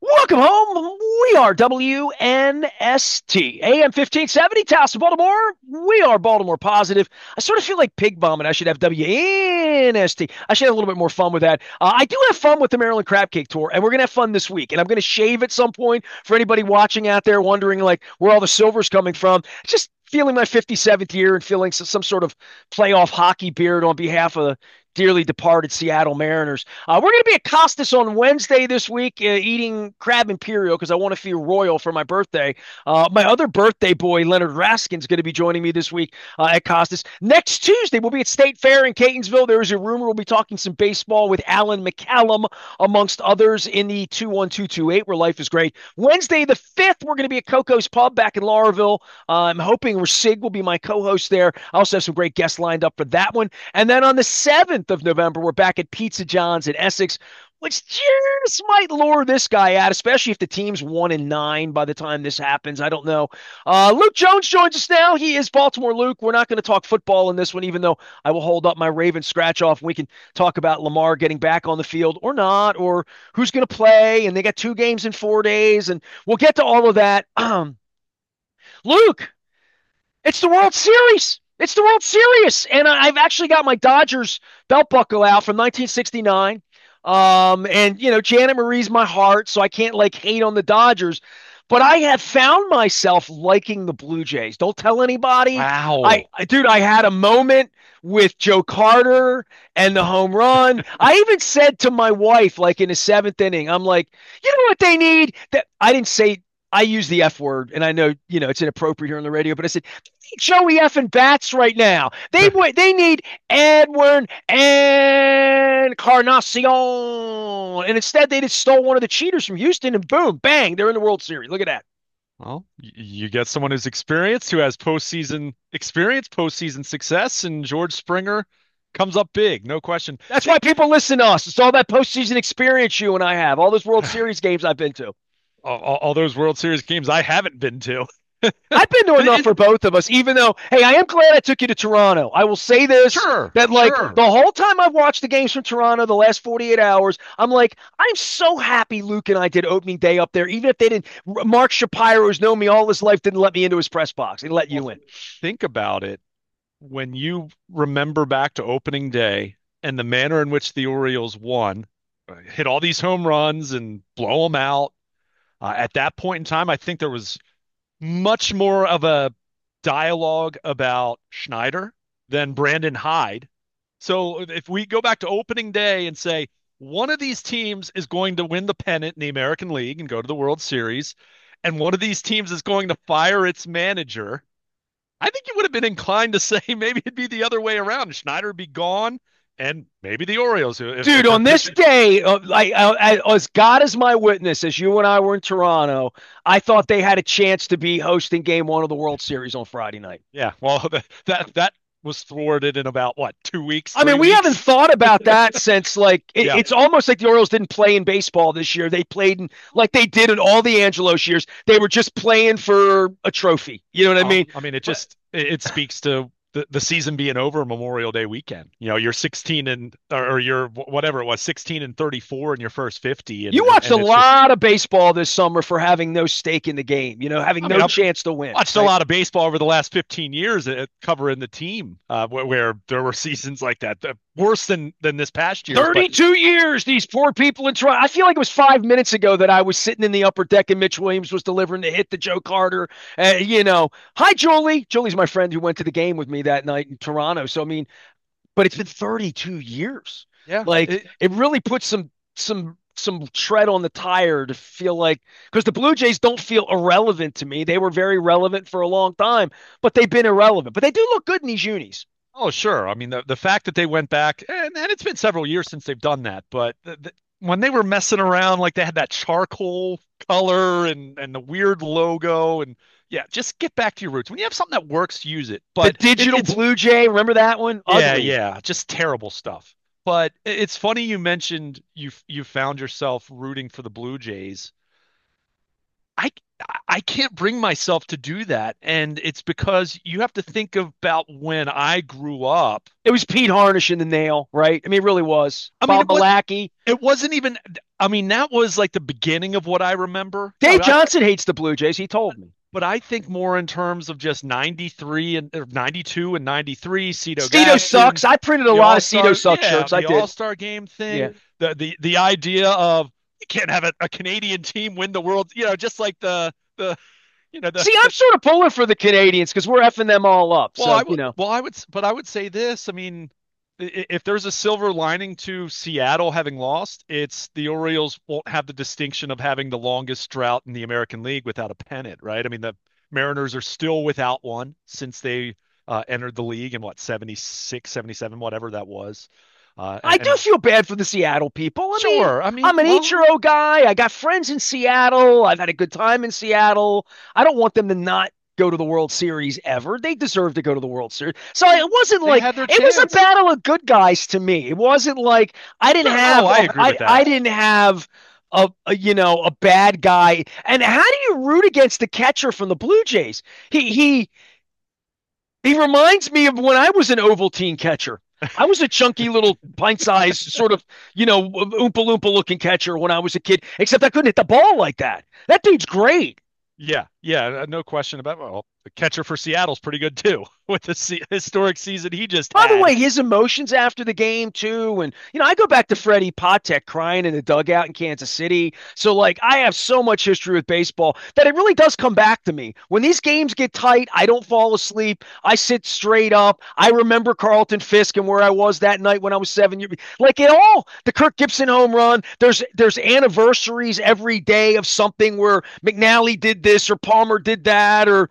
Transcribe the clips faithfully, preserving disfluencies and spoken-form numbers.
Welcome home. We are W N S T, A M fifteen seventy, Taos, Baltimore. We are Baltimore positive. I sort of feel like pig bombing. I should have W N S T. I should have a little bit more fun with that. Uh, I do have fun with the Maryland Crab Cake Tour, and we're going to have fun this week. And I'm going to shave at some point for anybody watching out there wondering like where all the silver's coming from. Just feeling my fifty-seventh year and feeling some sort of playoff hockey beard on behalf of the dearly departed Seattle Mariners. Uh, we're going to be at Costas on Wednesday this week, uh, eating crab imperial because I want to feel royal for my birthday. Uh, my other birthday boy, Leonard Raskin's going to be joining me this week uh, at Costas. Next Tuesday, we'll be at State Fair in Catonsville. There is a rumor we'll be talking some baseball with Alan McCallum, amongst others, in the two one two two eight, where life is great. Wednesday, the fifth, we're going to be at Coco's Pub back in Lauraville. Uh, I'm hoping Rasig will be my co-host there. I also have some great guests lined up for that one. And then on the seventh of November, we're back at Pizza John's in Essex, which just might lure this guy out, especially if the team's one and nine by the time this happens. I don't know. Uh, Luke Jones joins us now. He is Baltimore Luke. We're not going to talk football in this one, even though I will hold up my Raven scratch off. We can talk about Lamar getting back on the field or not, or who's going to play. And they got two games in four days, and we'll get to all of that. Um, Luke, it's the World Series. It's the World Series, and I- have actually got my Dodgers belt buckle out from nineteen sixty-nine. Um, and you know, Janet Marie's my heart, so I can't like hate on the Dodgers. But I have found myself liking the Blue Jays. Don't tell anybody. I, Wow. I dude, I had a moment with Joe Carter and the home run. I even said to my wife, like in the seventh inning, I'm like, you know what they need? That I didn't say I use the F word, and I know you know it's inappropriate here on the radio, but I said Joey effing Bats right now. They they need Edwin and Carnacion, and instead they just stole one of the cheaters from Houston, and boom, bang, they're in the World Series. Look at that. Well, y- you get someone who's experienced, who has postseason experience, postseason success, and George Springer comes up big, no question. That's Hey, why people listen to us. It's all that postseason experience you and I have. All those World Series games I've been to. all, all all those World Series games I haven't been to. I've been to But enough it, for both of us, even though, hey, I am glad I took you to Toronto. I will say this sure, that, like, sure. the whole time I've watched the games from Toronto the last forty-eight hours, I'm like, I'm so happy Luke and I did opening day up there, even if they didn't. Mark Shapiro, who's known me all his life, didn't let me into his press box. He let Well, you in. think about it. When you remember back to opening day and the manner in which the Orioles won, uh, hit all these home runs and blow them out. Uh, at that point in time, I think there was much more of a dialogue about Schneider than Brandon Hyde. So if we go back to opening day and say one of these teams is going to win the pennant in the American League and go to the World Series, and one of these teams is going to fire its manager, I think you would have been inclined to say maybe it'd be the other way around. Schneider would be gone, and maybe the Orioles, if, Dude, if they're on this pitching. day, uh, like, uh, as God is my witness, as you and I were in Toronto, I thought they had a chance to be hosting game one of the World Series on Friday night. Yeah, well, that that was thwarted in about what, two weeks, I three mean, we haven't weeks? thought about that since like it, Yeah. it's almost like the Orioles didn't play in baseball this year. They played in like they did in all the Angelos years. They were just playing for a trophy. You know what I Well, mean? I mean, it But just it, it speaks to the, the season being over Memorial Day weekend. You know, you're sixteen and or you're whatever it was, sixteen and thirty-four in your first fifty, you and and, watched a and it's just. lot of baseball this summer for having no stake in the game. You know, having I mean, no I've chance to win. watched a Right? lot of baseball over the last fifteen years, uh, covering the team, uh, where, where there were seasons like that, uh, worse than than this past year's. But thirty-two years, these poor people in Toronto. I feel like it was five minutes ago that I was sitting in the upper deck and Mitch Williams was delivering the hit to Joe Carter. Uh, you know, hi, Julie. Julie's my friend who went to the game with me that night in Toronto. So, I mean, but it's been thirty-two years. yeah, Like, it, it really puts some, some, some tread on the tire to feel like, because the Blue Jays don't feel irrelevant to me. They were very relevant for a long time, but they've been irrelevant. But they do look good in these unis. oh, sure. I mean, the the fact that they went back, and, and it's been several years since they've done that, but the, the, when they were messing around, like they had that charcoal color and and the weird logo, and yeah, just get back to your roots. When you have something that works, use it. The But it, digital it's Blue Jay, remember that one? yeah, Ugly. yeah, just terrible stuff. But it- it's funny you mentioned you you found yourself rooting for the Blue Jays. I I can't bring myself to do that, and it's because you have to think about when I grew up. It was Pete Harnish in the nail, right? I mean, it really was. I mean, Bob it was Malachy. it wasn't even. I mean, that was like the beginning of what I remember. You Dave know, I, Johnson hates the Blue Jays. He told me. but I think more in terms of just ninety-three and or ninety-two and ninety-three, Cito Cito sucks. Gaston, I printed a the lot of Cito All-Star, sucks yeah, shirts. I the did. All-Star game thing, Yeah. the the the idea of you can't have a, a Canadian team win the world, you know, just like the the you know the See, I'm the sort of pulling for the Canadians because we're effing them all up. well, I So, would you know. well I would but I would say this, I mean, i- if there's a silver lining to Seattle having lost, it's the Orioles won't have the distinction of having the longest drought in the American League without a pennant, right? I mean, the Mariners are still without one since they uh, entered the league in what, seventy-six, seventy-seven, whatever that was. Uh, I and, do and feel bad for the Seattle people. I mean, sure, I I'm mean, an well, Ichiro guy. I got friends in Seattle. I've had a good time in Seattle. I don't want them to not go to the World Series ever. They deserve to go to the World Series. So it wasn't they like had their it was a chance. battle of good guys to me. It wasn't like I didn't Sure, no, have I a, agree I with I that. didn't have a, a you know a bad guy. And how do you root against the catcher from the Blue Jays? He he he reminds me of when I was an Ovaltine catcher. I was a chunky little pint-sized sort of, you know, oompa loompa looking catcher when I was a kid, except I couldn't hit the ball like that. That dude's great. Yeah, yeah, uh, no question about. Well, the catcher for Seattle's pretty good too, with the se historic season he just By the had. way, his emotions after the game too, and you know, I go back to Freddie Patek crying in the dugout in Kansas City. So like, I have so much history with baseball that it really does come back to me. When these games get tight, I don't fall asleep. I sit straight up. I remember Carlton Fisk and where I was that night when I was seven years. Like it all, the Kirk Gibson home run. There's there's anniversaries every day of something where McNally did this or Palmer did that or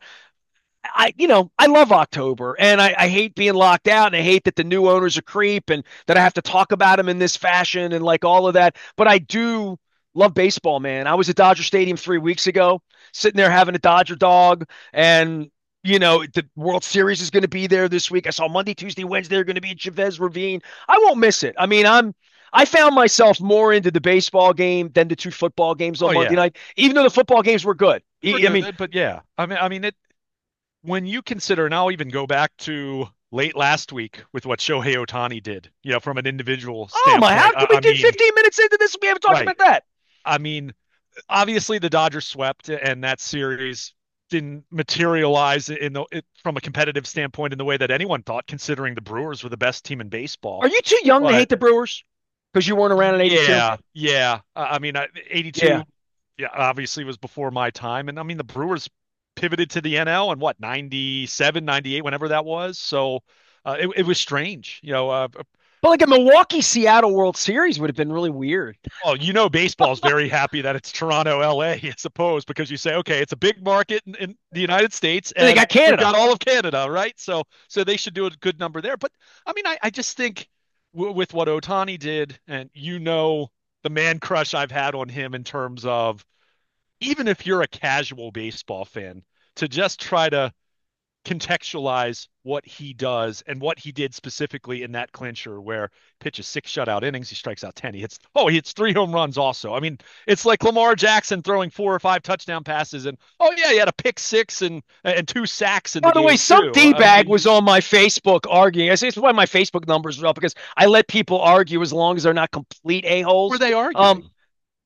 I, you know, I love October and I, I hate being locked out and I hate that the new owner's a creep and that I have to talk about him in this fashion and like all of that. But I do love baseball, man. I was at Dodger Stadium three weeks ago, sitting there having a Dodger dog and you know, the World Series is going to be there this week. I saw Monday, Tuesday, Wednesday are going to be at Chavez Ravine. I won't miss it. I mean, I'm I found myself more into the baseball game than the two football games Oh on Monday yeah, night, even though the football games were good. we're I mean, good, but yeah, I mean, I mean it. When you consider, and I'll even go back to late last week with what Shohei Ohtani did, you know, from an individual oh my, how standpoint. can I, we I do mean, fifteen minutes into this? We haven't talked right. about that. I mean, obviously the Dodgers swept, and that series didn't materialize in the it, from a competitive standpoint in the way that anyone thought, considering the Brewers were the best team in baseball. Are you too young to But hate the Brewers? Because you weren't around in eighty-two? yeah, yeah. I I mean, I- Yeah. eighty-two, yeah, obviously was before my time. And I mean, the Brewers pivoted to the N L in what, ninety-seven, ninety-eight, whenever that was. So uh, it, it was strange. You know, uh, But like a Milwaukee Seattle World Series would have been really weird. well, you know, baseball's very happy that it's Toronto, L A, I suppose, because you say, okay, it's a big market in, in the United States, And they and got we've Canada. got all of Canada, right? So, so they should do a good number there. But I mean, I, I just think w with what Ohtani did, and you know, the man crush I've had on him in terms of even if you're a casual baseball fan, to just try to contextualize what he does and what he did specifically in that clincher where pitches six shutout innings, he strikes out ten. He hits oh, he hits three home runs also. I mean, it's like Lamar Jackson throwing four or five touchdown passes and oh yeah, he had a pick six and and two sacks in the By the way, game some too. I D-bag mean, was on my Facebook arguing. I say it's why my Facebook numbers are up because I let people argue as long as they're not complete were a-holes. they Um, arguing?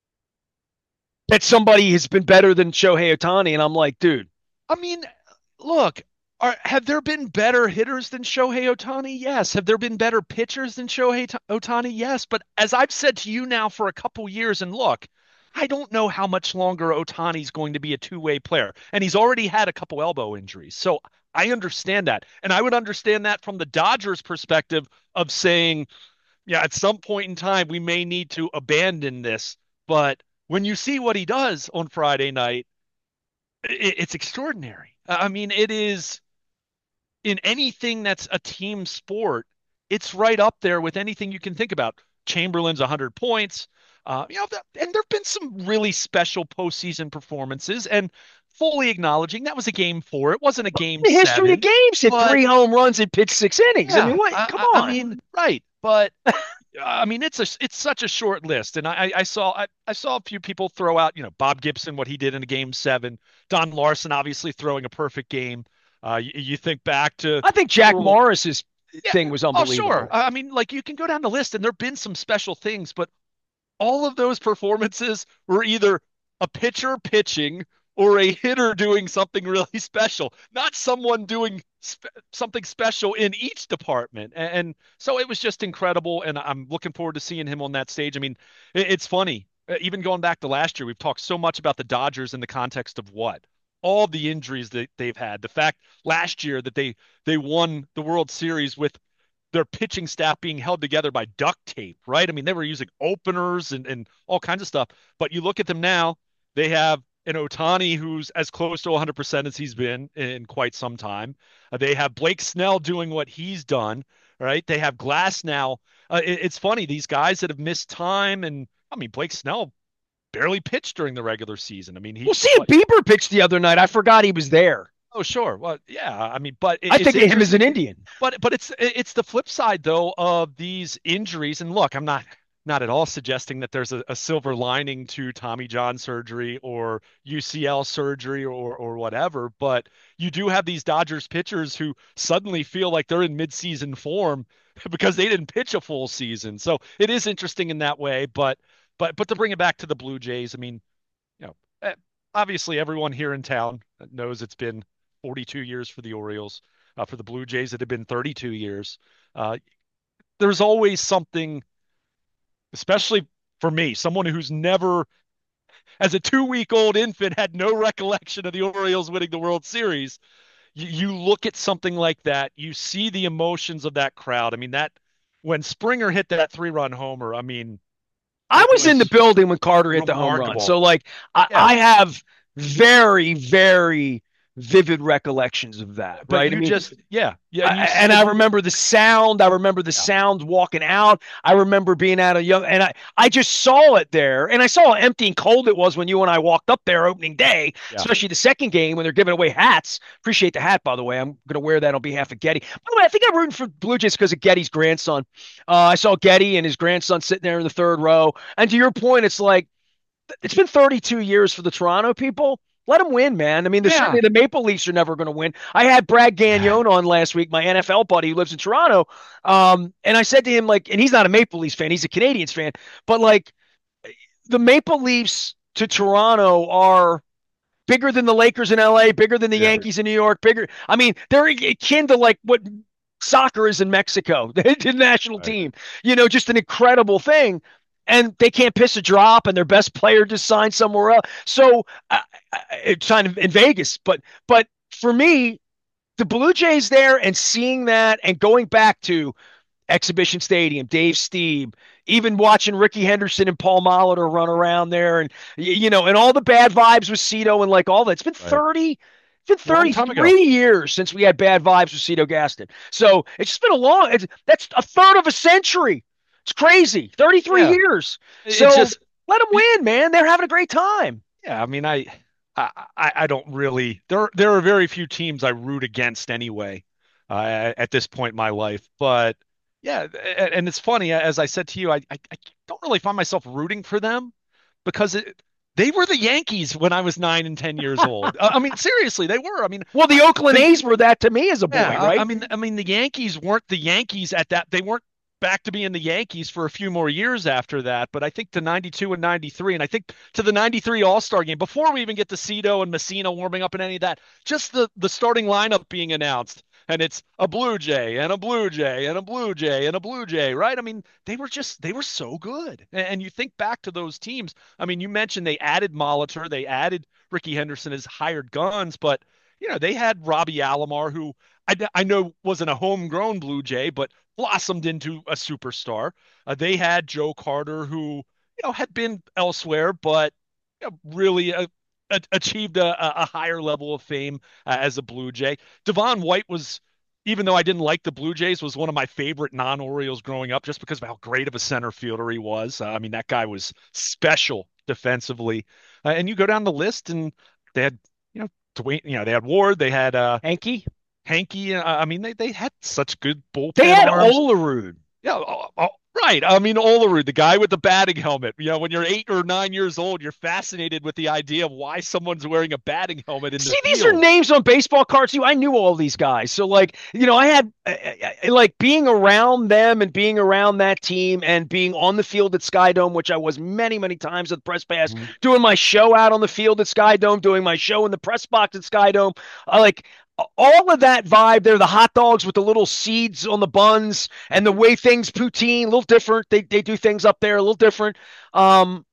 that somebody has been better than Shohei Ohtani. And I'm like, dude, I mean, look, are, have there been better hitters than Shohei Ohtani? Yes. Have there been better pitchers than Shohei Ohtani? Yes. But as I've said to you now for a couple years, and look, I don't know how much longer Ohtani's going to be a two-way player. And he's already had a couple elbow injuries. So I understand that. And I would understand that from the Dodgers' perspective of saying, yeah, at some point in time, we may need to abandon this. But when you see what he does on Friday night, it, it's extraordinary. I mean, it is in anything that's a team sport, it's right up there with anything you can think about. Chamberlain's one hundred points. Uh, you know, that, and there have been some really special postseason performances, and fully acknowledging that was a game four. It wasn't a game the history of seven, the games hit but three home runs and pitched six innings. I mean, yeah, what? Come I, I, I on. mean, right. But I mean, it's a it's such a short list, and I I saw I, I saw a few people throw out, you know, Bob Gibson, what he did in a game seven, Don Larson obviously throwing a perfect game. Uh, you, you think back to I think Jack Earl, Morris's yeah, thing was oh sure. unbelievable. I mean, like you can go down the list, and there've been some special things, but all of those performances were either a pitcher pitching or a hitter doing something really special, not someone doing spe- something special in each department. And, and so it was just incredible. And I'm looking forward to seeing him on that stage. I mean, it, it's funny. Uh, Even going back to last year, we've talked so much about the Dodgers in the context of what? All the injuries that they've had. The fact last year that they they won the World Series with their pitching staff being held together by duct tape, right? I mean, they were using openers and, and all kinds of stuff. But you look at them now, they have an Ohtani who's as close to one hundred percent as he's been in quite some time. Uh, they have Blake Snell doing what he's done, right? They have Glass now. Uh, it, it's funny, these guys that have missed time, and I mean, Blake Snell barely pitched during the regular season. I mean, Well, he, see, what? Bieber pitched the other night. I forgot he was there. Oh, sure. Well, yeah. I mean, but it, I it's think of him as interesting. an Indian. But but it's it's the flip side though of these injuries. And look, I'm not not at all suggesting that there's a, a silver lining to Tommy John surgery or U C L surgery or or whatever. But you do have these Dodgers pitchers who suddenly feel like they're in midseason form because they didn't pitch a full season. So it is interesting in that way. But but but to bring it back to the Blue Jays, I mean, you know, eh, obviously everyone here in town knows it's been forty-two years for the Orioles. Uh, for the Blue Jays, it had been thirty-two years. Uh, there's always something, especially for me, someone who's never, as a two week old infant, had no recollection of the Orioles winning the World Series. You, you look at something like that, you see the emotions of that crowd. I mean, that when Springer hit that three run homer, I mean, I it was in the was building when Carter hit the home run. remarkable. So, like, I, Yeah. I have very, very vivid recollections of that, But right? I you mean, just, yeah. Yeah. I, And you see and the I move. remember the sound. I remember the Yeah. sound walking out. I remember being at a young, and I, I just saw it there, and I saw how empty and cold it was when you and I walked up there opening day, Yeah. especially the second game when they're giving away hats. Appreciate the hat, by the way. I'm going to wear that on behalf of Getty. By the way, I think I'm rooting for Blue Jays because of Getty's grandson. Uh, I saw Getty and his grandson sitting there in the third row, and to your point, it's like it's been thirty-two years for the Toronto people. Let them win, man. I mean, the, Yeah. certainly the Maple Leafs are never going to win. I had Brad Gagnon on last week, my N F L buddy who lives in Toronto. Um, and I said to him, like, and he's not a Maple Leafs fan, he's a Canadians fan, but like the Maple Leafs to Toronto are bigger than the Lakers in L A, bigger than the Yeah. Yankees in New York, bigger. I mean, they're akin to like what soccer is in Mexico, the national Right. team. You know, just an incredible thing. And they can't piss a drop, and their best player just signed somewhere else. So uh, it's kind of in Vegas, but but for me, the Blue Jays there and seeing that and going back to Exhibition Stadium, Dave Stieb, even watching Ricky Henderson and Paul Molitor run around there, and you know, and all the bad vibes with Cito and like all that. It's been Right. thirty, it's been Long time ago. thirty-three years since we had bad vibes with Cito Gaston. So it's just been a long. It's, that's a third of a century. It's crazy. thirty-three Yeah. years. It's So just, let them win, man. They're having a great time. yeah, I mean, I, I, I I don't really. There, there are very few teams I root against anyway, uh, at, at this point in my life. But yeah, a- and it's funny, as I said to you, I, I, I don't really find myself rooting for them because it, they were the Yankees when I was nine and ten years old. I I mean, seriously, they were. I mean, Well, the Oakland the A's were that to me as a boy, yeah, I, I right? mean, I mean, the Yankees weren't the Yankees at that. They weren't back to being the Yankees for a few more years after that. But I think to ninety-two and ninety-three, and I think to the ninety-three All-Star game, before we even get to Cito and Messina warming up and any of that, just the the starting lineup being announced, and it's a Blue Jay and a Blue Jay and a Blue Jay and a Blue Jay, right? I mean, they were just they were so good. And, and you think back to those teams. I mean, you mentioned they added Molitor, they added Ricky Henderson as hired guns, but you know, they had Robbie Alomar, who I, I know wasn't a homegrown Blue Jay, but blossomed into a superstar. Uh, they had Joe Carter, who you know had been elsewhere, but you know, really uh, a, achieved a, a higher level of fame uh, as a Blue Jay. Devon White was, even though I didn't like the Blue Jays, was one of my favorite non-Orioles growing up, just because of how great of a center fielder he was. Uh, I mean, that guy was special defensively. Uh, and you go down the list, and they had, you know, Dwayne, you know, they had Ward, they had uh, Hanky. Hanky. Uh, I mean, they, they had such good They bullpen had arms. Olerud. Yeah, uh, uh, Right. I mean, Olerud, the guy with the batting helmet. You know, when you're eight or nine years old, you're fascinated with the idea of why someone's wearing a batting helmet in the See, these are field. names on baseball cards too. I knew all these guys. So, like, you know, I had uh, uh, like being around them and being around that team and being on the field at Skydome, which I was many, many times at the press pass, Mhm. doing my show out on the field at Skydome, doing my show in the press box at Skydome. Uh, like, all of that vibe there, the hot dogs with the little seeds on the buns and the way things poutine, a little different. They, they do things up there a little different. Um,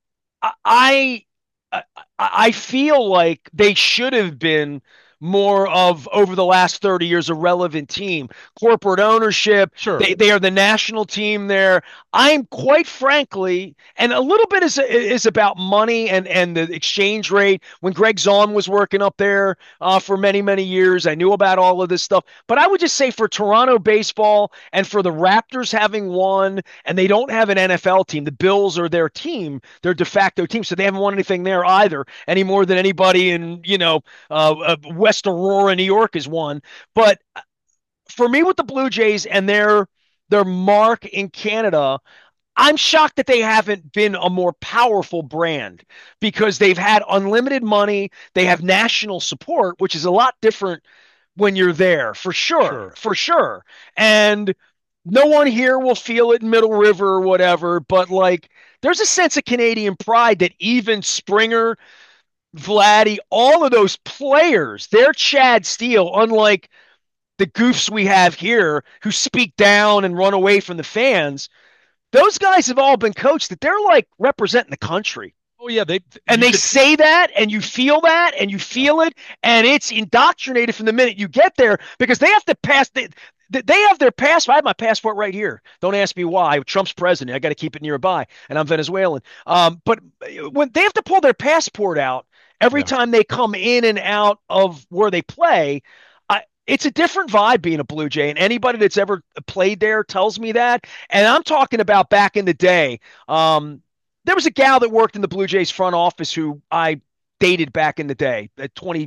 I, I I feel like they should have been more of over the last thirty years a relevant team. Corporate ownership, Sure. they they are the national team there. I'm quite frankly, and a little bit is is about money and and the exchange rate. When Greg Zahn was working up there uh, for many many years, I knew about all of this stuff. But I would just say for Toronto baseball and for the Raptors having won, and they don't have an N F L team. The Bills are their team, their de facto team, so they haven't won anything there either, any more than anybody in you know uh, uh, West Aurora, New York, has won. But for me, with the Blue Jays and their their mark in Canada, I'm shocked that they haven't been a more powerful brand because they've had unlimited money. They have national support, which is a lot different when you're there, for sure, Sure. for sure. And no one here will feel it in Middle River or whatever, but like there's a sense of Canadian pride that even Springer, Vladdy, all of those players, they're Chad Steele, unlike the goofs we have here who speak down and run away from the fans. Those guys have all been coached that they're like representing the country. Oh yeah, they And you they could say that, and you feel that, and you yeah. feel it, and it's indoctrinated from the minute you get there because they have to pass. They, they have their passport. I have my passport right here. Don't ask me why. Trump's president. I got to keep it nearby, and I'm Venezuelan. Um, but when they have to pull their passport out every Yeah. time they come in and out of where they play, I, it's a different vibe being a Blue Jay, and anybody that's ever played there tells me that. And I'm talking about back in the day. Um, there was a gal that worked in the Blue Jays front office who I dated back in the day, at twenty,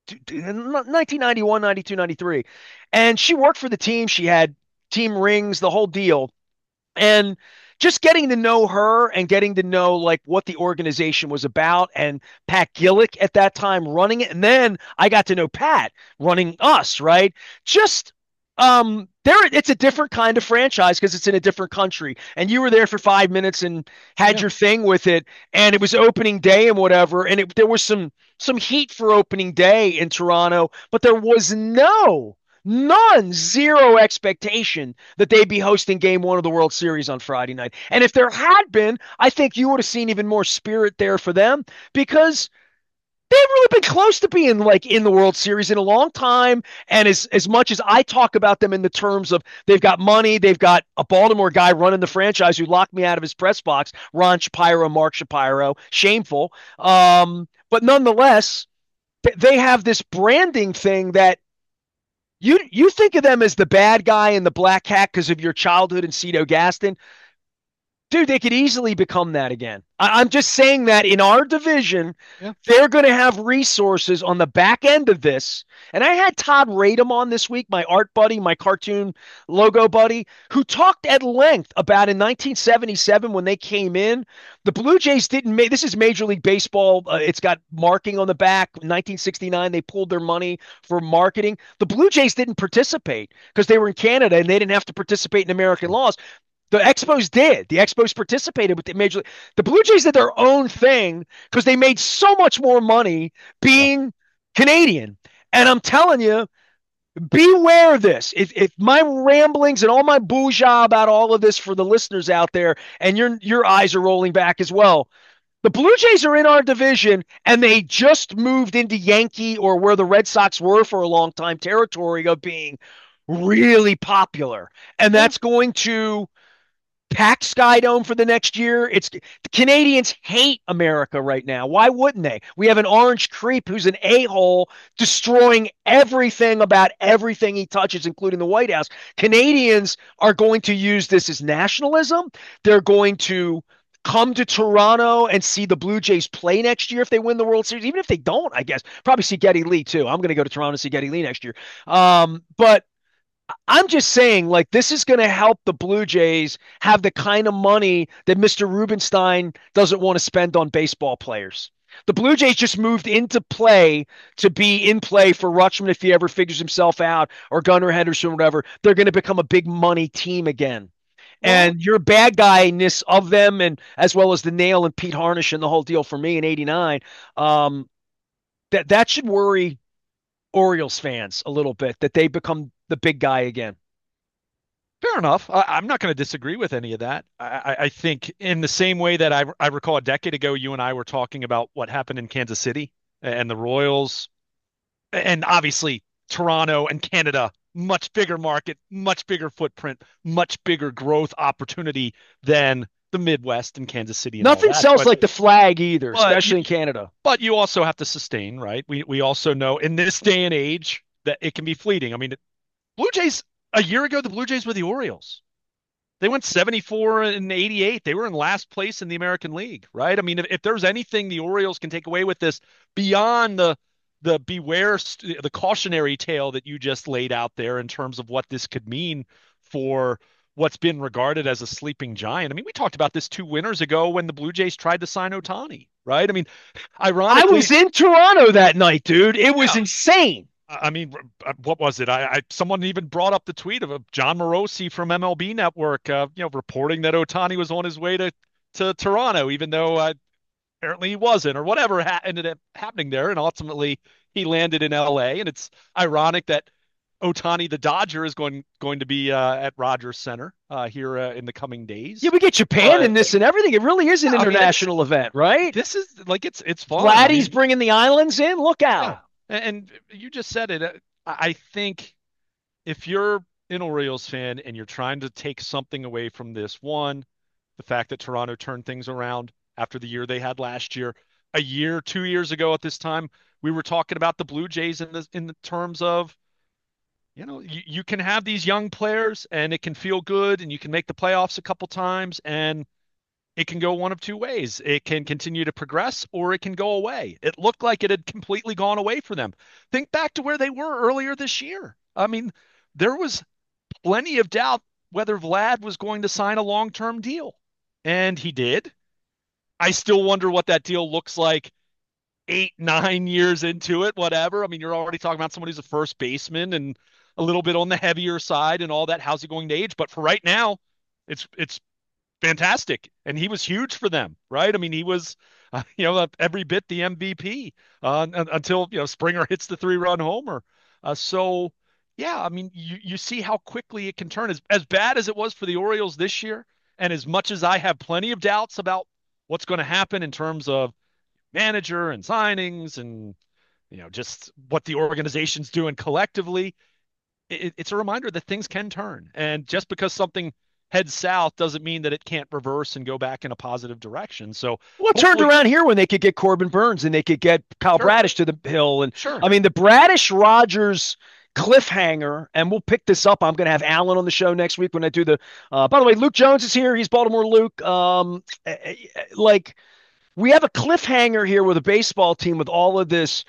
nineteen ninety-one, ninety-two, ninety-three. And she worked for the team. She had team rings, the whole deal. And just getting to know her and getting to know like what the organization was about and Pat Gillick at that time running it. And then I got to know Pat running us, right? Just um there it's a different kind of franchise because it's in a different country. And you were there for five minutes and had Yeah. your thing with it, and it was opening day and whatever. And it, there was some some heat for opening day in Toronto, but there was no none, zero expectation that they'd be hosting game one of the World Series on Friday night. And if there had been, I think you would have seen even more spirit there for them because they've really been close to being like in the World Series in a long time. And as as much as I talk about them in the terms of they've got money, they've got a Baltimore guy running the franchise who locked me out of his press box, Ron Shapiro, Mark Shapiro, shameful. Um, but nonetheless, they have this branding thing that you you think of them as the bad guy in the black hat because of your childhood in Cito Gaston. Dude, they could easily become that again. I, I'm just saying that in our division, Yeah. they're going to have resources on the back end of this. And I had Todd Radom on this week, my art buddy, my cartoon logo buddy, who talked at length about in nineteen seventy-seven when they came in, the Blue Jays didn't make this is Major League Baseball. Uh, it's got marking on the back. nineteen sixty-nine, they pulled their money for marketing. The Blue Jays didn't participate because they were in Canada and they didn't have to participate in American laws. The Expos did. The Expos participated with the major. The Blue Jays did their own thing because they made so much more money Yeah. being Canadian. And I'm telling you, beware of this. If, if my ramblings and all my boojah about all of this for the listeners out there, and your your eyes are rolling back as well. The Blue Jays are in our division, and they just moved into Yankee or where the Red Sox were for a long time territory of being really popular, and Yeah. that's going to pack Skydome for the next year. It's the Canadians hate America right now. Why wouldn't they? We have an orange creep who's an a-hole destroying everything about everything he touches, including the White House. Canadians are going to use this as nationalism. They're going to come to Toronto and see the Blue Jays play next year if they win the World Series. Even if they don't, I guess probably see Geddy Lee too. I'm going to go to Toronto to see Geddy Lee next year. Um, but I'm just saying, like, this is going to help the Blue Jays have the kind of money that Mister Rubenstein doesn't want to spend on baseball players. The Blue Jays just moved into play to be in play for Rutschman if he ever figures himself out, or Gunnar Henderson, or whatever. They're going to become a big money team again. Well, And your bad guyness of them, and as well as the nail and Pete Harnish and the whole deal for me in eighty-nine, um, that that should worry Orioles fans a little bit that they become the big guy again. fair enough. I, I'm not going to disagree with any of that. I, I, I think in the same way that I, I recall a decade ago, you and I were talking about what happened in Kansas City and the Royals, and obviously Toronto and Canada, much bigger market, much bigger footprint, much bigger growth opportunity than the Midwest and Kansas City and all Nothing that. sells But like the flag either, but you, especially in Canada. but you also have to sustain, right? We we also know in this day and age that it can be fleeting. I mean, Blue Jays a year ago, the Blue Jays were the Orioles. They went seventy-four and eighty-eight. They were in last place in the American League, right? I mean, if, if there's anything the Orioles can take away with this beyond the the beware the cautionary tale that you just laid out there in terms of what this could mean for what's been regarded as a sleeping giant. I mean, we talked about this two winters ago when the Blue Jays tried to sign Ohtani, right? I mean, I was ironically, in Toronto that night, dude. It was yeah, insane. I mean, uh, what was it? I, I someone even brought up the tweet of uh, John Morosi from M L B Network, uh, you know, reporting that Ohtani was on his way to to Toronto, even though uh, apparently he wasn't, or whatever ha ended up happening there, and ultimately he landed in L A. And it's ironic that Ohtani, the Dodger, is going going to be uh, at Rogers Center uh, here uh, in the coming Yeah, days. we get Japan in But this and everything. It really is an I mean, it's international event, right? this is like it's it's fun. I Vladdy's mean, bringing the islands in. Look yeah, out. and, and you just said it. Uh, I I think if you're an Orioles fan and you're trying to take something away from this, one, the fact that Toronto turned things around after the year they had last year, a year, two years ago at this time, we were talking about the Blue Jays in the in the terms of, you know, you, you can have these young players and it can feel good and you can make the playoffs a couple times and it can go one of two ways. It can continue to progress or it can go away. It looked like it had completely gone away for them. Think back to where they were earlier this year. I mean, there was plenty of doubt whether Vlad was going to sign a long-term deal. And he did. I still wonder what that deal looks like eight, nine years into it, whatever. I mean, you're already talking about someone who's a first baseman and a little bit on the heavier side and all that. How's he going to age? But for right now, it's it's fantastic. And he was huge for them, right? I mean, he was, uh, you know, every bit the M V P uh, until, you know, Springer hits the three run homer. Uh, so, yeah, I mean, you, you see how quickly it can turn. As, as bad as it was for the Orioles this year, and as much as I have plenty of doubts about what's going to happen in terms of manager and signings and, you know, just what the organization's doing collectively, it, it's a reminder that things can turn. And just because something heads south doesn't mean that it can't reverse and go back in a positive direction. So Well, it turned hopefully, around here when they could get Corbin Burns and they could get Kyle sure, Bradish to the hill. And sure. I mean, the Bradish Rogers cliffhanger, and we'll pick this up. I'm going to have Alan on the show next week when I do the. Uh, by the way, Luke Jones is here. He's Baltimore Luke. Um, eh, eh, eh, like we have a cliffhanger here with a baseball team with all of this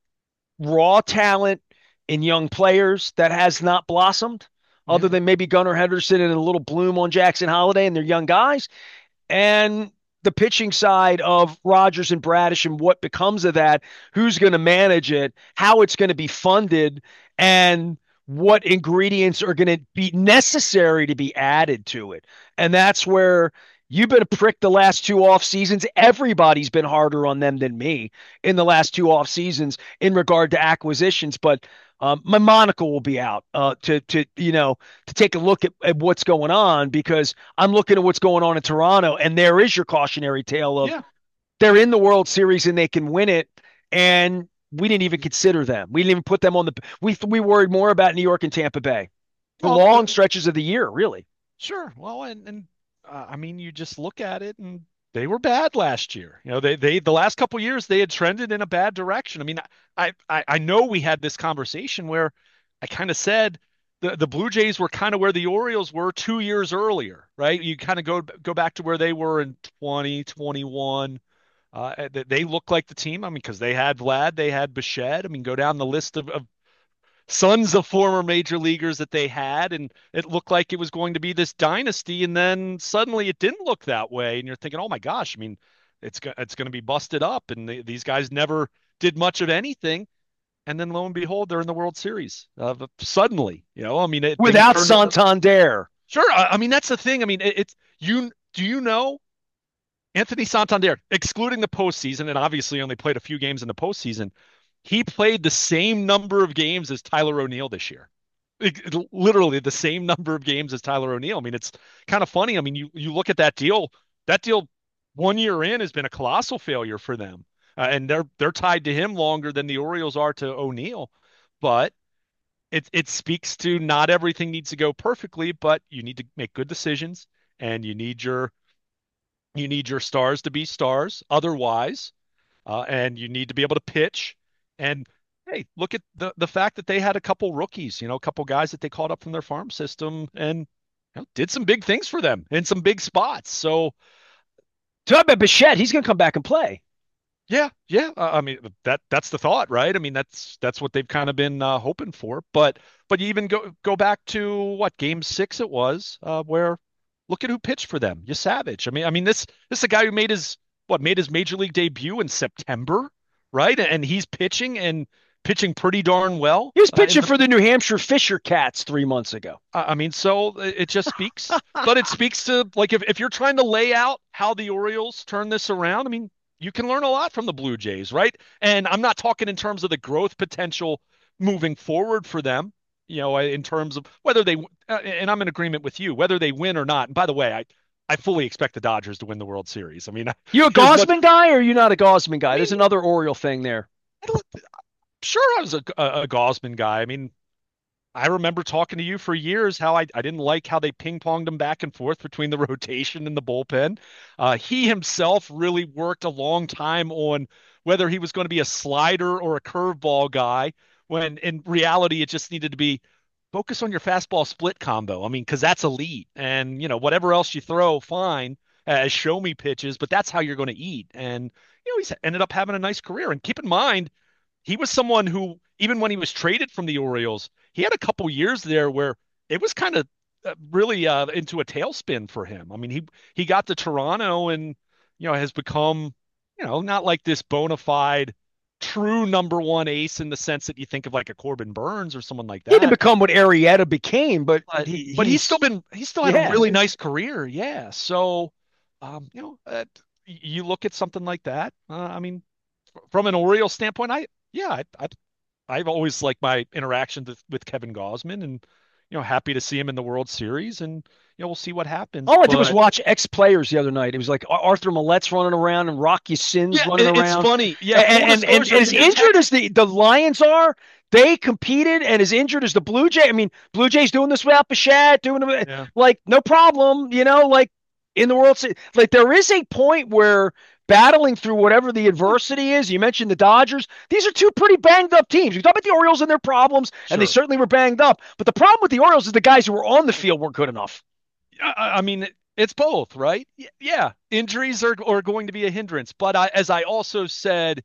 raw talent in young players that has not blossomed, other Yeah. than maybe Gunnar Henderson and a little bloom on Jackson Holiday and their young guys, and the pitching side of Rogers and Bradish and what becomes of that, who's going to manage it, how it's going to be funded, and what ingredients are going to be necessary to be added to it. And that's where you've been a prick the last two off seasons. Everybody's been harder on them than me in the last two off seasons in regard to acquisitions. But um, my monocle will be out uh, to to you know to take a look at, at what's going on because I'm looking at what's going on in Toronto, and there is your cautionary tale of Yeah. they're in the World Series and they can win it, and we didn't even consider them. We didn't even put them on the. We we worried more about New York and Tampa Bay for Well, long uh, stretches of the year, really. sure. Well, and and uh, I mean, you just look at it, and they were bad last year. You know, they they the last couple of years they had trended in a bad direction. I mean, I I I know we had this conversation where I kind of said the the Blue Jays were kind of where the Orioles were two years earlier, right? You kind of go go back to where they were in twenty twenty-one. Uh, they, they look like the team. I mean, because they had Vlad, they had Bichette. I mean, go down the list of, of sons of former major leaguers that they had, and it looked like it was going to be this dynasty, and then suddenly it didn't look that way, and you're thinking, oh my gosh, I mean, it's go- it's going to be busted up, and they, these guys never did much of anything, and then lo and behold, they're in the World Series. Uh, suddenly, you know, I mean, it, things Without turned. Santander. Sure, I, I mean that's the thing. I mean, it, it's you. Do you know Anthony Santander, excluding the postseason, and obviously only played a few games in the postseason, he played the same number of games as Tyler O'Neill this year. It- literally the same number of games as Tyler O'Neill. I mean, it's kind of funny. I mean, you you look at that deal. That deal, one year in, has been a colossal failure for them, uh, and they're they're tied to him longer than the Orioles are to O'Neill. But it it speaks to not everything needs to go perfectly, but you need to make good decisions, and you need your you need your stars to be stars. Otherwise, uh, and you need to be able to pitch. And hey, look at the the fact that they had a couple rookies, you know, a couple guys that they called up from their farm system and you know, did some big things for them in some big spots. So Talk about Bichette. He's going to come back and play. yeah, yeah. Uh, I mean that that's the thought, right? I mean that's that's what they've kind of been uh, hoping for. But but you even go go back to what game six it was, uh, where look at who pitched for them. You Savage. I mean I mean this this is a guy who made his what made his major league debut in September, right? And he's pitching and pitching pretty darn well. He was Uh, in pitching the for the New Hampshire Fisher Cats three months ago. I mean, so it just speaks, but it speaks to like if, if you're trying to lay out how the Orioles turn this around, I mean, you can learn a lot from the Blue Jays, right? And I'm not talking in terms of the growth potential moving forward for them, you know, in terms of whether they, uh, and I'm in agreement with you, whether they win or not. And by the way, I, I fully expect the Dodgers to win the World Series. I mean, You a as much, Gosman guy or are you not a Gosman I guy? There's mean, another Oriole thing there. I don't, sure, I was a, a, a Gosman guy. I mean, I remember talking to you for years how I, I didn't like how they ping ponged him back and forth between the rotation and the bullpen. Uh, he himself really worked a long time on whether he was going to be a slider or a curveball guy, when in reality it just needed to be focus on your fastball split combo. I mean, because that's elite. And, you know, whatever else you throw, fine, as show me pitches, but that's how you're going to eat. And, you know, he's ended up having a nice career. And keep in mind, he was someone who, even when he was traded from the Orioles, he had a couple years there where it was kind of uh, really uh, into a tailspin for him. I mean, he he got to Toronto and you know has become you know not like this bona fide true number one ace in the sense that you think of like a Corbin Burns or someone like He didn't that. become what Arrieta became, but But he but he's still he's been he's still had a yeah. really nice career. Yeah. So um, you know uh, you look at something like that. Uh, I mean, from an Orioles standpoint, I yeah, I, I I've always liked my interactions with, with Kevin Gosman and, you know, happy to see him in the World Series and, you know, we'll see what happens. All I did was But watch ex players the other night. It was like Arthur Millette's running around and Rocky Sin's yeah, running it, it's around. funny. Yeah, full And, and, and disclosure, as we did injured text. as the, the Lions are, they competed, and as injured as the Blue Jay. I mean, Blue Jays doing this without Bichette, doing it Yeah, like no problem, you know, like in the World Series. Like there is a point where battling through whatever the adversity is. You mentioned the Dodgers. These are two pretty banged up teams. We talk about the Orioles and their problems, and they sure. certainly were banged up. But the problem with the Orioles is the guys who were on the field weren't good enough. I, I mean, it's both, right? Y- Yeah, injuries are, are going to be a hindrance. But I, as I also said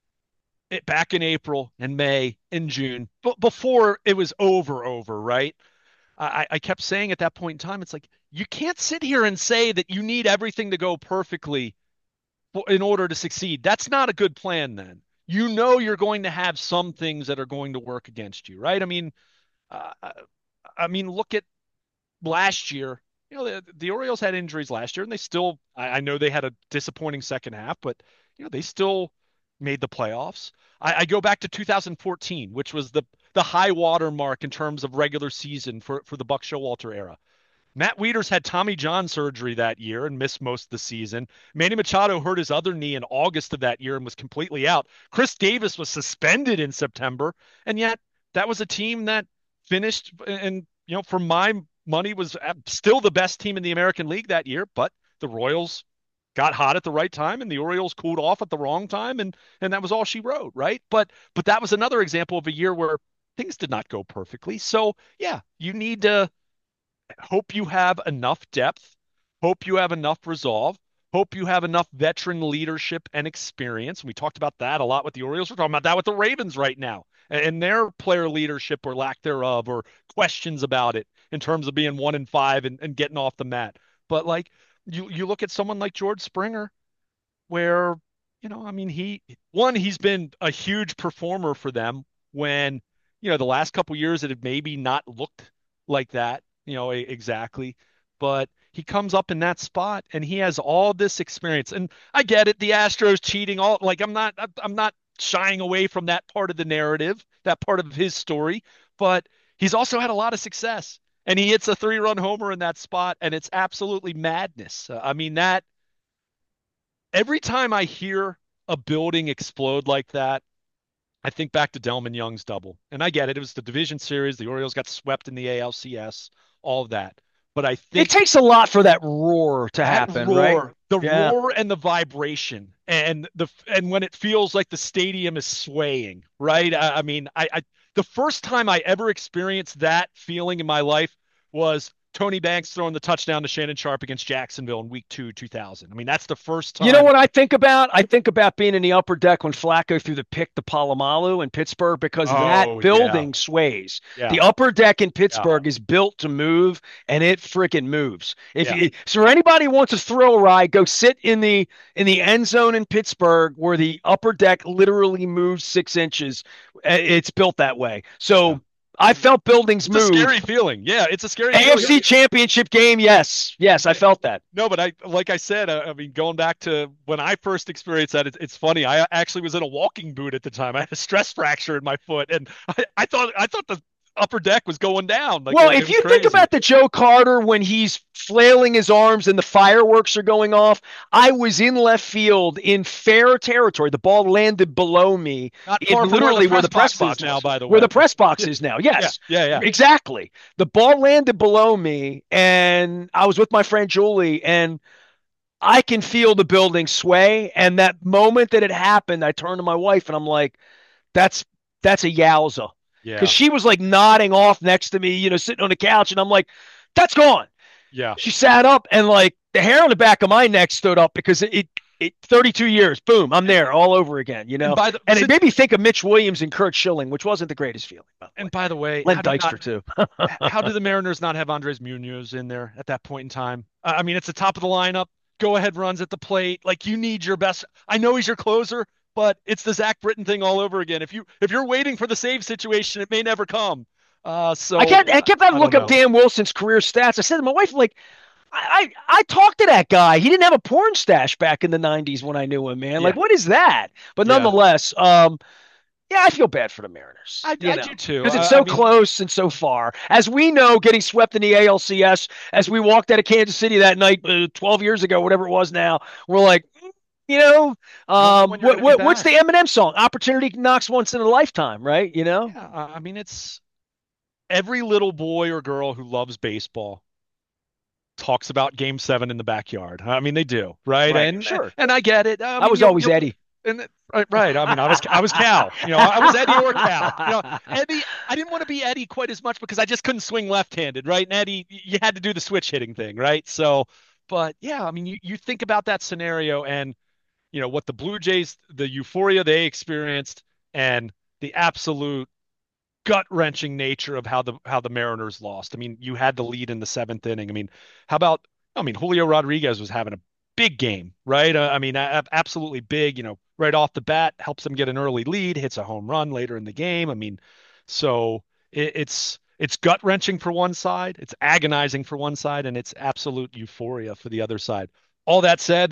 it back in April and May and June, but before it was over, over, right? I, I kept saying at that point in time, it's like, you can't sit here and say that you need everything to go perfectly in order to succeed. That's not a good plan then. You know you're going to have some things that are going to work against you, right? I mean, uh, I mean, look at last year. You know, the, the Orioles had injuries last year, and they still. I, I know they had a disappointing second half, but you know they still made the playoffs. I, I go back to two thousand fourteen, which was the the high water mark in terms of regular season for for the Buck Showalter era. Matt Wieters had Tommy John surgery that year and missed most of the season. Manny Machado hurt his other knee in August of that year and was completely out. Chris Davis was suspended in September, and yet that was a team that finished and you know for my money was still the best team in the American League that year, but the Royals got hot at the right time and the Orioles cooled off at the wrong time and and that was all she wrote, right? But but that was another example of a year where things did not go perfectly. So, yeah, you need to hope you have enough depth, hope you have enough resolve, hope you have enough veteran leadership and experience. We talked about that a lot with the Orioles. We're talking about that with the Ravens right now. and their player leadership or lack thereof, or questions about it in terms of being one and five and, and getting off the mat. But like you, you look at someone like George Springer, where, you know, I mean, he one, he's been a huge performer for them when, you know, the last couple years it had maybe not looked like that, you know, e- exactly. But he comes up in that spot and he has all this experience. And I get it, the Astros cheating, all like I'm not I'm not shying away from that part of the narrative, that part of his story, but he's also had a lot of success. And he hits a three-run homer in that spot, and it's absolutely madness. Uh, I mean, that every time I hear a building explode like that, I think back to Delman Young's double. And I get it. It was the division series. The Orioles got swept in the A L C S, all of that. But I It think takes a lot for that roar to that happen, right? roar, the Yeah. roar and the vibration, and the and when it feels like the stadium is swaying, right? I, I mean, I, I the first time I ever experienced that feeling in my life was Tony Banks throwing the touchdown to Shannon Sharp against Jacksonville in week two, two thousand. I mean, that's the first You know time. what I think about? I think about being in the upper deck when Flacco threw the pick to Palomalu in Pittsburgh because that Oh, yeah. building sways. Yeah. The upper deck in Yeah. Pittsburgh is built to move, and it freaking moves. If Yeah. you, so, for anybody who wants a thrill ride, go sit in the in the end zone in Pittsburgh where the upper deck literally moves six inches. Uh, It's built that way. Yeah. So I felt buildings It's a move. scary feeling. Yeah, it's a scary feeling. A F C Championship game, yes, yes, I felt that. No, but I, like I said, uh, I mean, going back to when I first experienced that, it's, it's funny. I actually was in a walking boot at the time. I had a stress fracture in my foot, and I, I thought I thought the upper deck was going down. Like Well, it, it if was you think crazy. about the Joe Carter when he's flailing his arms and the fireworks are going off, I was in left field in fair territory. The ball landed below me Not in far from where the literally where press the press box is box now, was, by the where the way. press box is now. Yeah, Yes, yeah, yeah, exactly. The ball landed below me, and I was with my friend Julie, and I can feel the building sway. And that moment that it happened, I turned to my wife and I'm like, that's that's a yowza. Because yeah, she was like nodding off next to me, you know, sitting on the couch, and I'm like, that's gone. yeah. She sat up and like the hair on the back of my neck stood up because it, it, it thirty-two years, boom, I'm And, there all over again, you and know? by the And it since made me think of Mitch Williams and Kurt Schilling, which wasn't the greatest feeling, by the way. and by the way, Len how do you not Dykstra, too. how do the Mariners not have Andres Munoz in there at that point in time? Uh, I mean, it's the top of the lineup. Go ahead runs at the plate. Like you need your best. I know he's your closer, but it's the Zach Britton thing all over again. If you if you're waiting for the save situation, it may never come. Uh, I so kept I kept having I to don't look up know. Dan Wilson's career stats. I said to my wife, like, I, I I talked to that guy. He didn't have a porn stash back in the nineties when I knew him, man. Like, Yeah, what is that? But yeah. nonetheless, um, yeah, I feel bad for the Mariners, I you I know, do too. because it's I, I so mean, close and so far. As we know, getting swept in the A L C S, as we walked out of Kansas City that night, uh, twelve years ago, whatever it was now, we're like, mm, you know, you don't know um, when you're going what, to be what, what's the back. Eminem song? Opportunity knocks once in a lifetime, right? You know? Yeah, I I mean, it's every little boy or girl who loves baseball talks about Game Seven in the backyard. I mean, they do, right? Right. And Sure. and I get it. I I mean, was you always you Eddie. and it- right, right. I mean, I was I was Cal. You know, I was Eddie or Cal. You know, Eddie. I didn't want to be Eddie quite as much because I just couldn't swing left-handed, right? And Eddie, you had to do the switch hitting thing, right? So, but yeah, I mean, you you think about that scenario and you know what the Blue Jays, the euphoria they experienced, and the absolute gut-wrenching nature of how the how the Mariners lost. I mean, you had the lead in the seventh inning. I mean, how about I mean, Julio Rodriguez was having a big game, right? Uh, I mean, a- absolutely big, you know, right off the bat, helps them get an early lead, hits a home run later in the game. I mean, so it, it's it's gut-wrenching for one side, it's agonizing for one side, and it's absolute euphoria for the other side. All that said,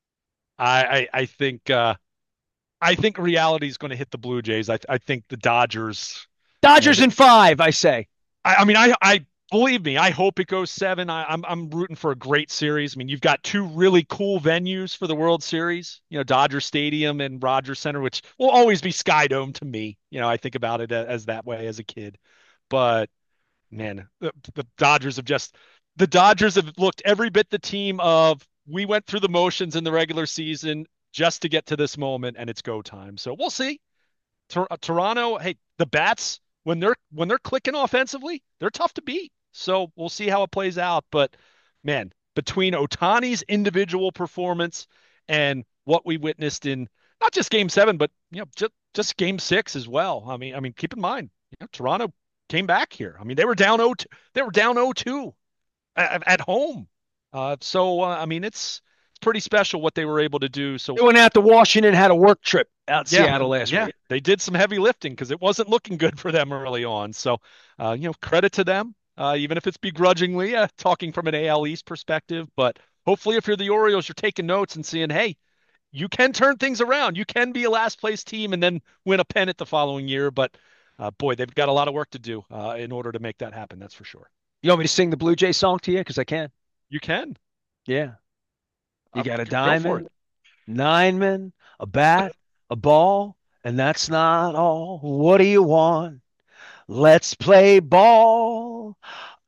I I, I think uh I think reality is going to hit the Blue Jays. I I think the Dodgers, you know, Dodgers in five, I say. I, I mean, I, I believe me. I hope it goes seven. I, I'm, I'm rooting for a great series. I mean, you've got two really cool venues for the World Series. You know, Dodger Stadium and Rogers Center, which will always be Sky Dome to me. You know, I think about it as that way as a kid. But man, the, the Dodgers have just the Dodgers have looked every bit the team of we went through the motions in the regular season just to get to this moment, and it's go time. So we'll see. Tor- Toronto, hey, the bats when they're when they're clicking offensively, they're tough to beat. So we'll see how it plays out. But man, between Otani's individual performance and what we witnessed in not just game seven, but you know, just just game six as well. I mean, I mean, keep in mind, you know, Toronto came back here. I mean, they were down oh two, they were down oh two at, at home. Uh, so uh, I mean, it's it's pretty special what they were able to do. So They went out to Washington, had a work trip out in yeah, Seattle last yeah, week. they did some heavy lifting because it wasn't looking good for them early on. So uh, you know, credit to them, uh, even if it's begrudgingly, uh, talking from an A L East perspective. But hopefully, if you're the Orioles, you're taking notes and seeing, hey, you can turn things around. You can be a last place team and then win a pennant the following year. But uh, boy, they've got a lot of work to do uh, in order to make that happen. That's for sure. You want me to sing the Blue Jay song to you? Because I can. You can. Yeah. You Uh, got a go for diamond, it. nine men, a bat, a ball, and that's not all. What do you want? Let's play ball.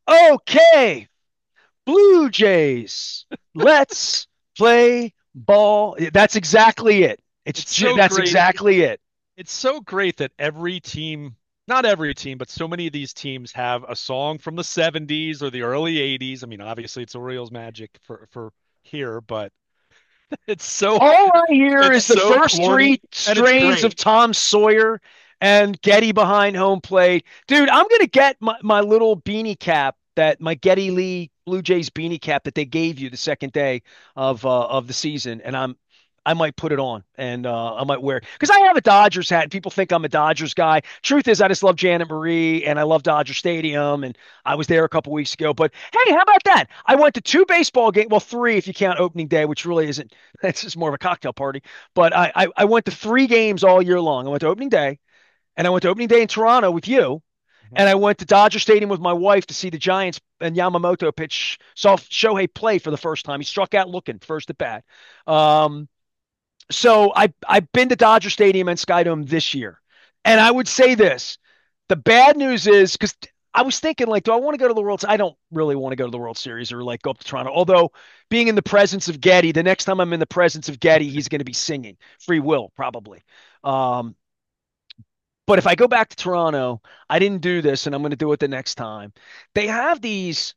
Okay, Blue Jays. Let's play ball. That's exactly it. It's It's ju- so that's great. exactly it. It's so great that every team, not every team, but so many of these teams have a song from the seventies or the early eighties. I mean, obviously it's Orioles magic for for here, but it's so All I hear it's is the so first corny three and it's strains of great. Tom Sawyer and Getty behind home plate. Dude, I'm gonna get my, my little beanie cap that my Getty Lee Blue Jays beanie cap that they gave you the second day of uh, of the season, and I'm I might put it on and uh, I might wear it because I have a Dodgers hat and people think I'm a Dodgers guy. Truth is, I just love Janet Marie and I love Dodger Stadium and I was there a couple weeks ago. But hey, how about that? I went to two baseball games, well, three if you count opening day, which really isn't. It's just more of a cocktail party. But I, I I went to three games all year long. I went to opening day and I went to opening day in Toronto with you. Mhm. And I went to Dodger Stadium with my wife to see the Giants and Yamamoto pitch. Saw Shohei play for the first time. He struck out looking first at bat. Um, so I I've been to Dodger Stadium and Skydome this year, and I would say this: the bad news is because I was thinking like, do I want to go to the World? I don't really want to go to the World Series or like go up to Toronto. Although being in the presence of Getty, the next time I'm in the presence of Getty, he's going to be singing "Free Will" probably. Um, but if I go back to Toronto, I didn't do this, and I'm going to do it the next time. They have these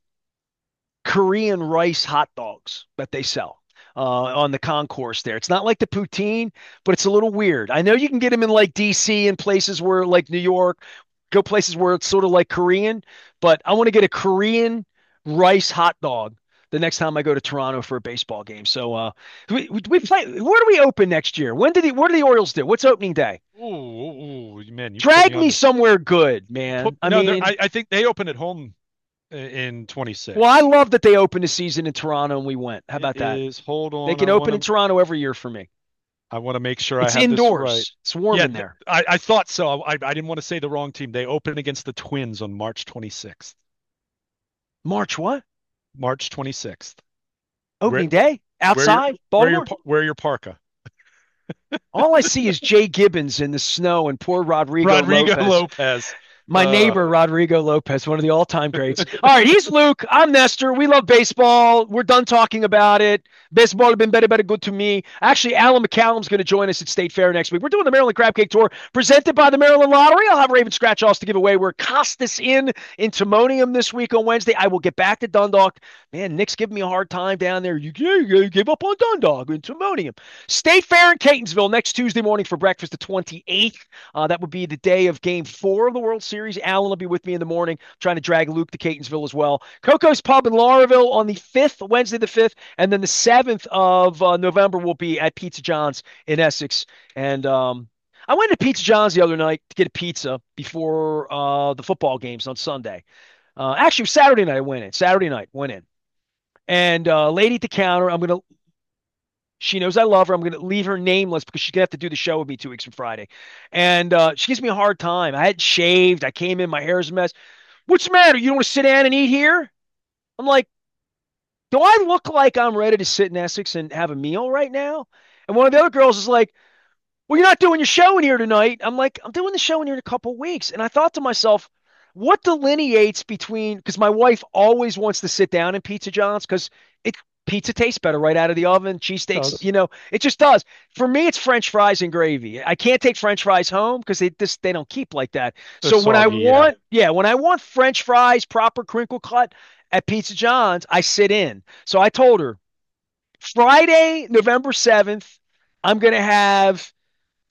Korean rice hot dogs that they sell uh, on the concourse there. It's not like the poutine, but it's a little weird. I know you can get them in like D C and places where like New York, go places where it's sort of like Korean, but I want to get a Korean rice hot dog the next time I go to Toronto for a baseball game. So uh, we, we, we play. Where do we open next year? When did the Where do the Orioles do? What's opening day? Ooh, ooh, ooh, man, you put me Drag on me the somewhere good, put, man. I no, they're- mean, I, I think they open at home i- in well, I twenty-six. love that they opened the season in Toronto and we went. How It about that? is, hold They on, I can want open in to Toronto every year for me. I want to make sure I It's have this right. indoors. It's warm Yeah, in th there. I, I thought so. I, I didn't want to say the wrong team. They open against the Twins on March twenty-sixth. March what? March twenty-sixth. Wear Opening day? wear your Outside? wear your Baltimore? pa- wear your parka. All I see is Jay Gibbons in the snow and poor Rodrigo Rodrigo Lopez. Lopez. My Uh, neighbor, Rodrigo Lopez, one of the all time greats. All right, he's Luke. I'm Nestor. We love baseball. We're done talking about it. Baseball has been better, better good to me. Actually, Alan McCallum's going to join us at State Fair next week. We're doing the Maryland Crab Cake Tour presented by the Maryland Lottery. I'll have Raven Scratch Offs to give away. We're Costas Inn in Timonium this week on Wednesday. I will get back to Dundalk. Man, Nick's giving me a hard time down there. You, you, you give up on Dundalk in Timonium. State Fair in Catonsville next Tuesday morning for breakfast, the twenty-eighth. Uh, that would be the day of game four of the World Series. Alan will be with me in the morning, trying to drag Luke to Catonsville as well. Coco's Pub in Lauraville on the fifth, Wednesday the fifth, and then the seventh of uh, November will be at Pizza John's in Essex. And um, I went to Pizza John's the other night to get a pizza before uh, the football games on Sunday. Uh, actually, Saturday night I went in. Saturday night went in, and uh, lady at the counter. I'm gonna she knows I love her. I'm going to leave her nameless because she's going to have to do the show with me two weeks from Friday. And uh, she gives me a hard time. I hadn't shaved. I came in, my hair's a mess. What's the matter? You don't want to sit down and eat here? I'm like, do I look like I'm ready to sit in Essex and have a meal right now? And one of the other girls is like, well, you're not doing your show in here tonight. I'm like, I'm doing the show in here in a couple weeks. And I thought to myself, what delineates between, because my wife always wants to sit down in Pizza John's because it pizza tastes better right out of the oven. Cheesesteaks, does you know, it just does. For me, it's French fries and gravy. I can't take French fries home because they just they don't keep like that. they're So when I soggy, yeah. want, yeah, when I want French fries, proper crinkle cut at Pizza John's, I sit in. So I told her Friday, November seventh, I'm gonna have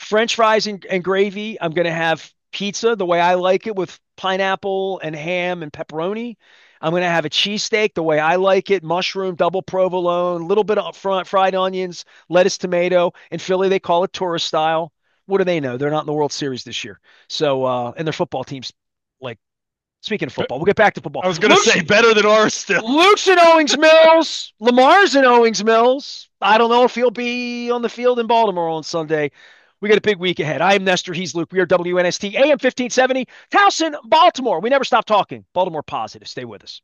French fries and, and gravy. I'm going to have pizza the way I like it with pineapple and ham and pepperoni. I'm going to have a cheesesteak the way I like it, mushroom, double provolone, a little bit of front fried onions, lettuce, tomato. In Philly, they call it tourist style. What do they know? They're not in the World Series this year. So, uh, and their football team's like, speaking of football, we'll get back to football. I was going to Luke's, say better than ours still. Luke's in Owings Mills. Lamar's in Owings Mills. I don't know if he'll be on the field in Baltimore on Sunday. We got a big week ahead. I am Nestor. He's Luke. We are W N S T A M fifteen seventy, Towson, Baltimore. We never stop talking. Baltimore positive. Stay with us.